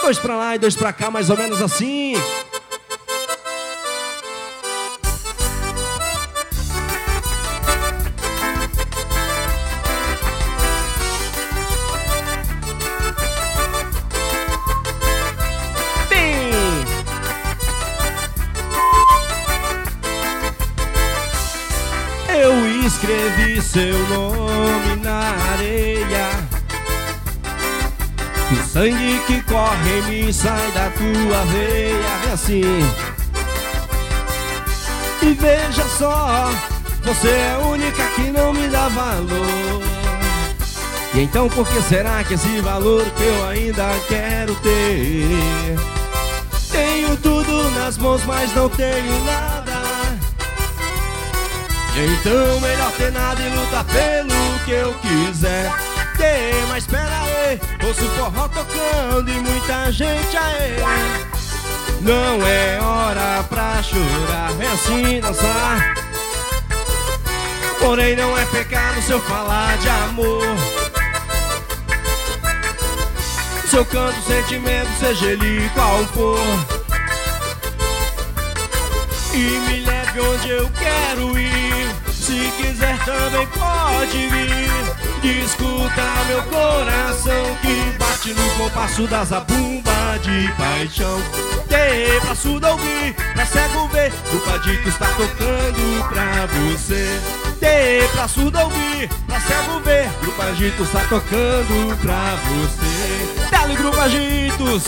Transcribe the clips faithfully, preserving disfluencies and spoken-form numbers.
Dois pra lá e dois pra cá, mais ou menos assim. Bem, eu escrevi seu nome na areia. O sangue que corre em mim sai da tua veia. Vem assim. E veja só, você é a única que não me dá valor. E então por que será que esse valor que eu ainda quero ter? Tenho tudo nas mãos, mas não tenho nada. Então melhor ter nada e lutar pelo que eu quiser ter. Mas espera aí, ouço o forró tocando e muita gente aí. Não é hora pra chorar, é assim dançar. Porém não é pecado se eu falar de amor. Se eu canto sentimento, seja ele qual for, e me leve onde eu quero ir. Se quiser também pode vir. Escuta meu coração que bate no compasso da zabumba de paixão. Dê pra surdo ouvir, pra cego ver, o Padito está tocando pra você. Dê pra surdo ouvir, pra cego ver, o Padito está tocando pra você. Dale, Grupo Agitos.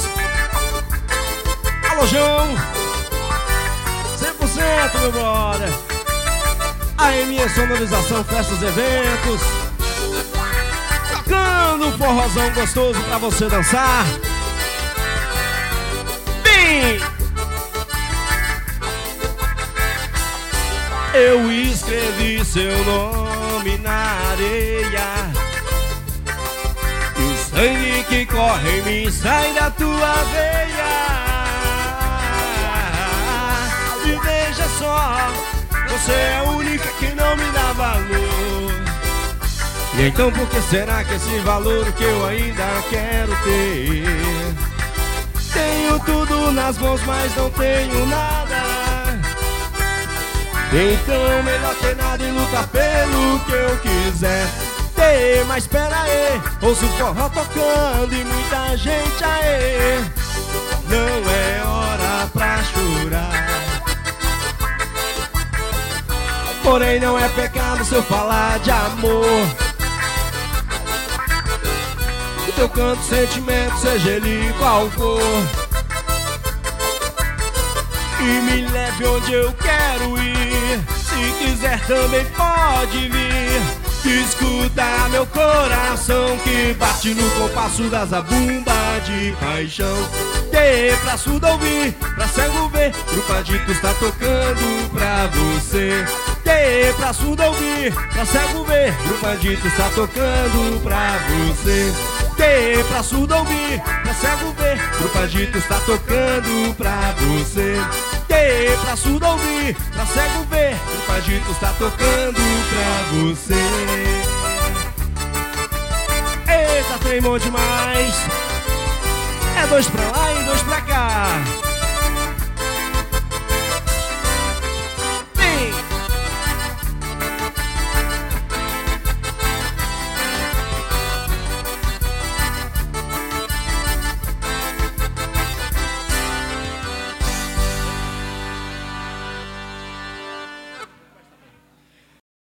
Alô, João. cem por cento, meu brother. A M E Sonorização, festas, eventos. Tocando um forrozão gostoso pra você dançar. Bem, eu escrevi seu nome na areia. E o sangue que corre em mim sai da tua veia. E veja só, você é a única que não me dá valor. E então por que será que esse valor que eu ainda quero ter? Tenho tudo nas mãos, mas não tenho nada. Então melhor ter nada e lutar pelo que eu quiser ter. Mas espera aí, ouço o forró tocando e muita gente aí. Não é hora pra chorar. Porém não é pecado se eu falar de amor. O teu canto sentimento, seja ele qual for, e me leve onde eu quero ir. Se quiser também pode vir. Escuta meu coração que bate no compasso da zabumba de paixão. Dê pra surdo ouvir, pra cego ver, o Padito está tocando pra você. Dê pra surdo ouvir, pra cego ver, o Padito está tocando pra você. Dê pra surdo ouvir, pra cego ver, o Padito está tocando pra você. Dê pra surdo ouvir, pra cego ver, o Padito está tocando pra você. Eita, tremou demais. É dois pra lá e dois pra cá.